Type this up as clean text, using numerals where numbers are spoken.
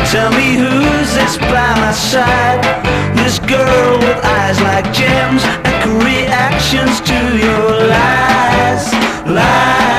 Tell me who's this by my side? This girl with eyes like gems and reactions to your lies, lies.